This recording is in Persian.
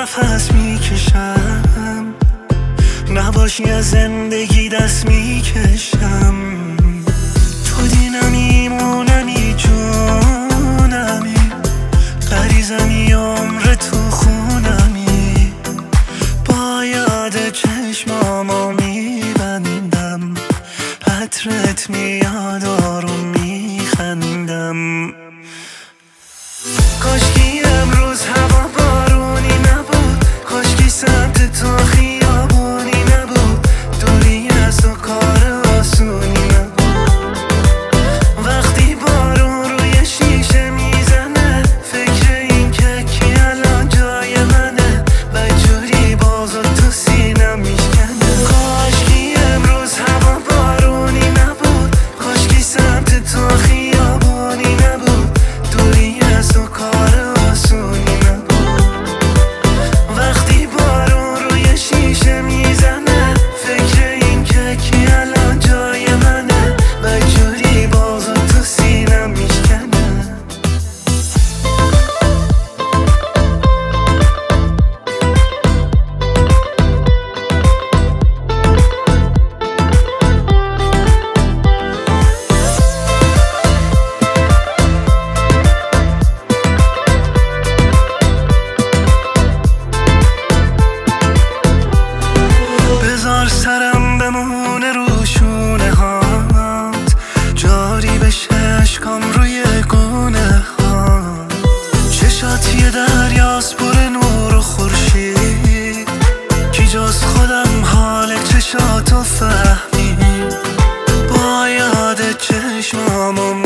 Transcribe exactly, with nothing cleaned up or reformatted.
نفس میکشم، نباشی از زندگی دست میکشم. تو دینمی مونمی جونمی، غریزمی عمر تو خونمی. با یاد چشمامو میبندم، عطرت میاد آروم میخندم. کاشکی امروز هوا بارونی نبود، کاشکی سمت تو خیابونی نبود، دوری از تو کار آسونی نبود. وقتی بارون روی شیشه میزنه، فکر این که کی الان جای منه، بدجوری بازو تو سینم میشکنه. کاشکی امروز هوا بارونی نبود، کاشکی سمت تو خیابونی نبود، دوری از تو کار آسونی نبود. وقتی بارون روی شیشه میزنه، فکر این که کی الان جای منه، بدجوری بازو تو سینم میشکنه. بذار سرم بمونه رو شونه هات، جاری بشه اشکام روی گونه هات. چشات یه دریاست پر نور و خورشید، کی جز خودم حال چشاتو فهمید. با یاد چشمامو